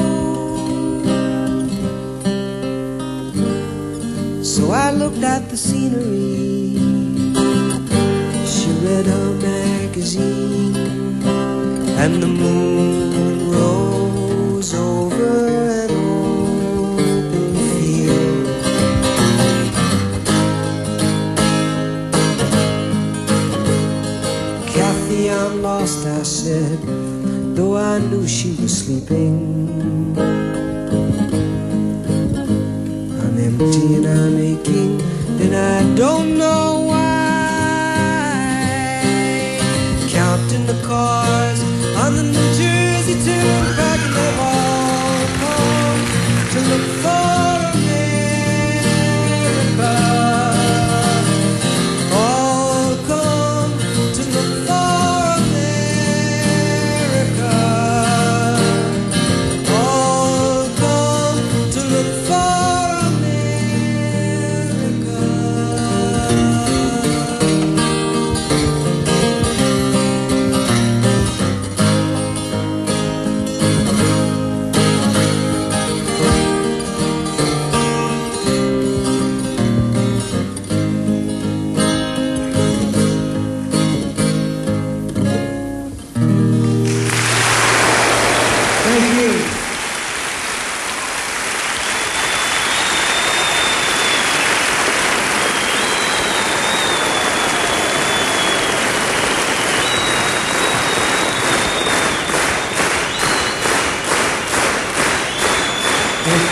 B: So I looked at the scenery. She read her magazine, and the moon rose over an open field. Kathy, I'm lost, I said, though I knew she was sleeping. I'm empty and I'm aching, and I don't know why. Counting the cars on the New Jersey Turnpike, and they've all come to look for America. All come to look for America. All come to look for America.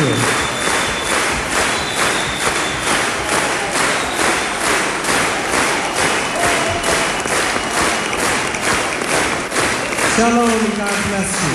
B: השיר. Shalom, God bless you.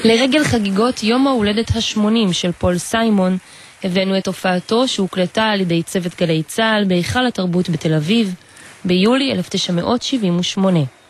A: לרגל חגיגות יום ההולדת ה-80 של פול סיימון, הבאנו את הופעתו שהוקלטה על ידי צוות גלי צהל בהיכל התרבות בתל אביב, ביולי 1978.